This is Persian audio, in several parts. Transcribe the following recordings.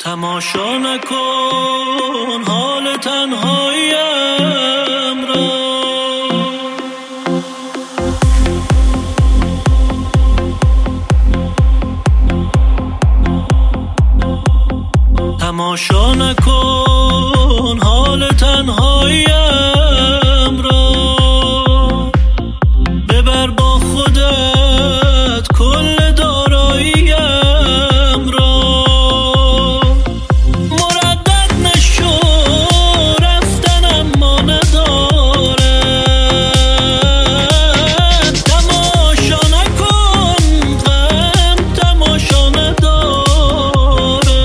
تماشا نکن حال تنهاییم را، تماشا نکن حال تنهاییم را، ببر با خودت کل داراییم را، مردد نشو رفتن اما نداره، تماشا نکن غم تماشا نداره.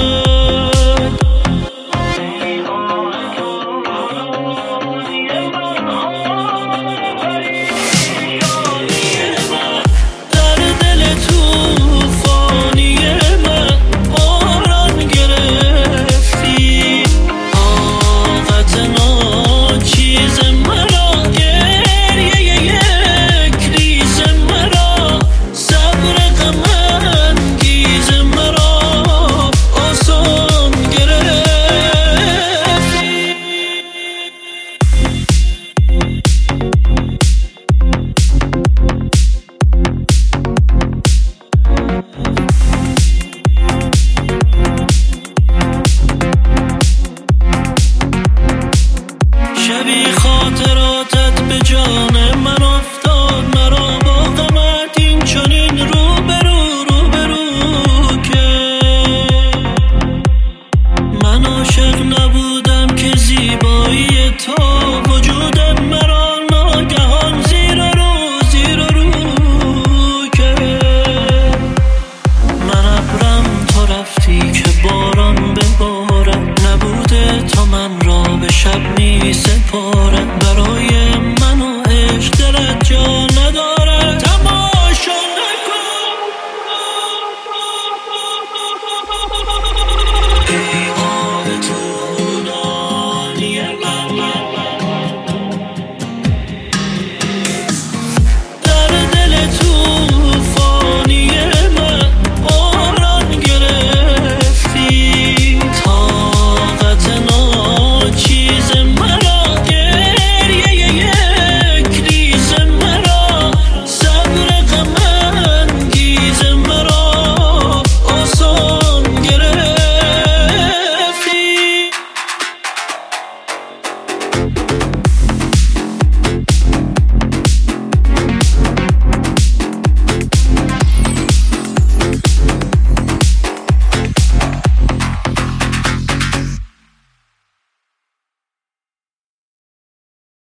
در دل توفانی من باران گرفتی، طاقت ناچیز مرا، گریه یک ریز مرا، صبر غم انگیز مرا آسان گرفتی. شبی خاطراتت به جان من افتاد، مرا با غمت این چنین روبرو که من عاشق نبودم که زیبایی تو وجود مرا ناگهان زیر و رو که من ابرم تو رفتی که باران ببارد، نبوده تا من را به شب می سپارد، برای من و عشق دلت جا ندارد.